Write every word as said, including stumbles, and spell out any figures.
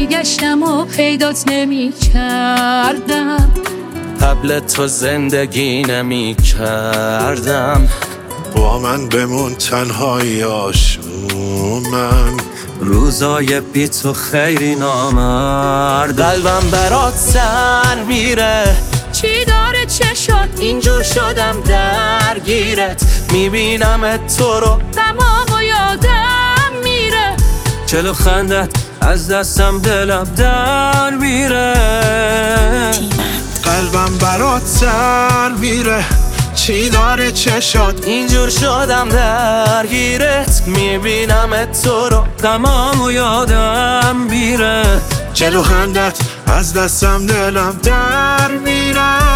میگشتم و پیدات نمی کردم، قبل تو زندگی نمی کردم. با من بمون تنهایی آشومن، روزای بی تو خیلی نامرد. قلبم برات سر میره، چی داره چشات اینجور شدم درگیرت. میبینم تو رو تمام و یادم میره، چلو خندت از دستم دلم در میره. قلبم برات سر میره، چی داره چشات اینجور شدم درگیرت. میبینم تو رو تمام و یادم میره، چلو خندت از دستم دلم در میره.